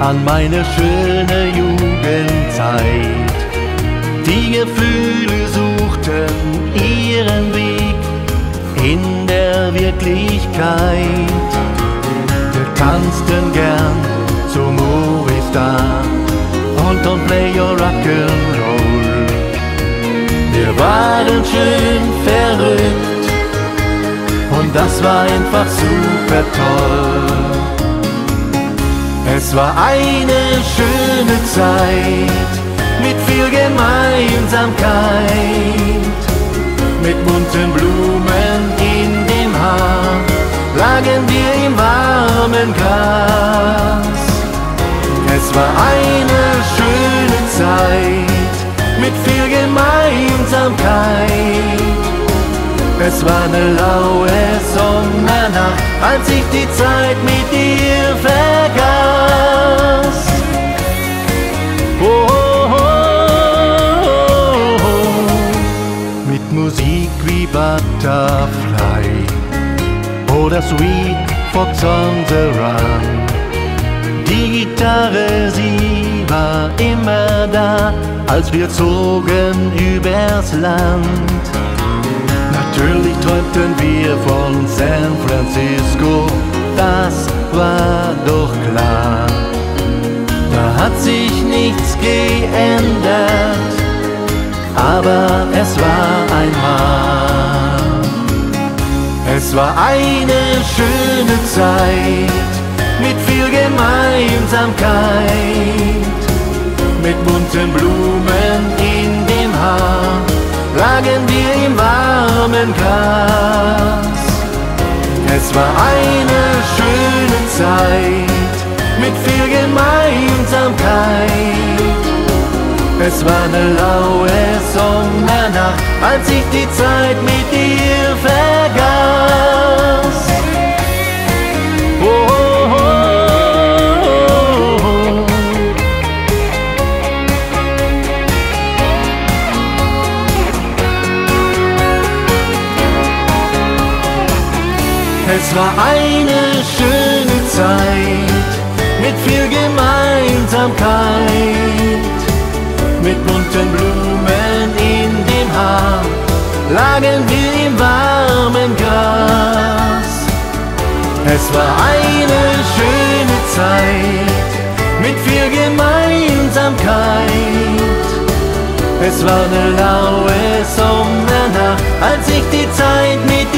an meine schöne Jugendzeit. Die Gefühle suchten ihren Weg in der Wirklichkeit. Wir tanzten gern zum Movistar und Don't Play Your Rock'n'Roll. Wir waren schön verrückt und das war einfach super toll. Es war eine schöne Zeit mit viel Gemeinsamkeit. Mit bunten Blumen in dem Haar lagen wir im warmen Gras. Es war eine schöne Zeit mit viel Gemeinsamkeit. Es war eine laue Sommernacht, als ich die Zeit mit dir vergaß. Oh, oh, oh, oh. Mit Musik wie Butterfly oder Sweet Fox on the Run. Die Gitarre, sie war immer da, als wir zogen übers Land. Natürlich träumten wir von San Francisco, das war doch klar. Da hat sich nichts geändert, aber es war einmal. Es war eine schöne Zeit mit viel Gemeinsamkeit. Mit bunten Blumen in dem Haar lagen wir im warmen Gras. Es war eine schöne Zeit mit viel Gemeinsamkeit. Es war eine laue Sommernacht, als ich die Zeit mit dir vergaß. Oh, oh, oh, oh. Es war eine schöne Zeit mit viel Gemeinsamkeit. Mit bunten Blumen in dem Haar lagen wir im warmen Gras. Es war eine schöne Zeit mit viel Gemeinsamkeit. Es war eine laue Sommernacht, als ich die Zeit mit